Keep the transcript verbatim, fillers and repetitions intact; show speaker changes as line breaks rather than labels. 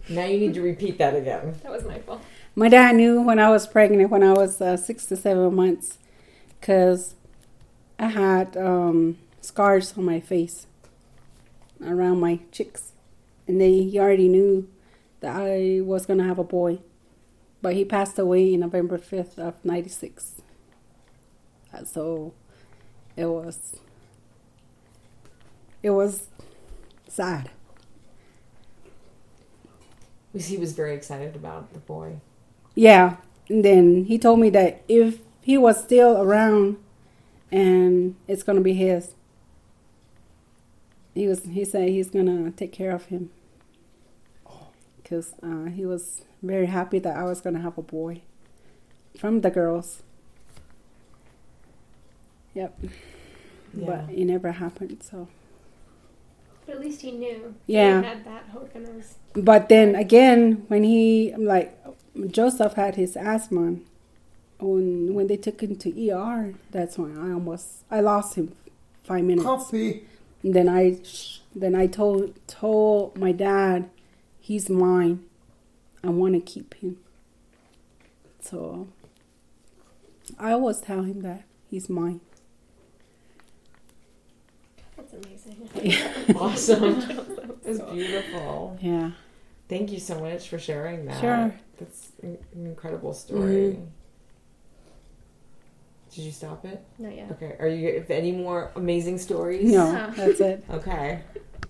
Now you need to repeat that again.
That was my fault.
My dad knew when I was pregnant, when I was uh, six to seven months, because I had um, scars on my face around my cheeks. And they, he already knew that I was going to have a boy. But he passed away in November fifth of ninety-six. Uh, so it was, it was sad.
He was very excited about the boy.
Yeah. And then he told me that if he was still around and it's going to be his, he was, he said he's going to take care of him. Because uh, he was very happy that I was going to have a boy from the girls. Yep.
Yeah.
But it never happened, so.
But at least he knew.
Yeah.
He had that hope in his...
But then again, when he, like, Joseph had his asthma, when, when they took him to E R, that's when I almost, I lost him five minutes.
Coffee.
And then I, then I told, told my dad, he's mine. I want to keep him. So I always tell him that he's mine.
That's amazing.
Yeah.
Awesome. It's beautiful.
Yeah.
Thank you so much for sharing that.
Sure.
That's an incredible story.
Mm-hmm.
Did you stop it?
Not yet.
Okay. Are you, if any more amazing stories?
No,
Yeah.
that's it.
Okay.